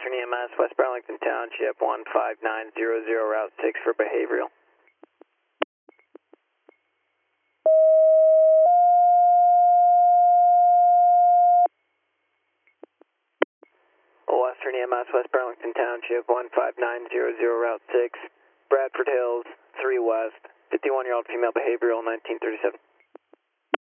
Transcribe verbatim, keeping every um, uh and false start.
Western E M S, West Burlington Township, one five nine zero zero, Route six for behavioral. Western E M S, West Burlington Township, one five nine zero zero, Route six, Bradford Hills, three West, fifty-one-year-old female behavioral, nineteen thirty-seven.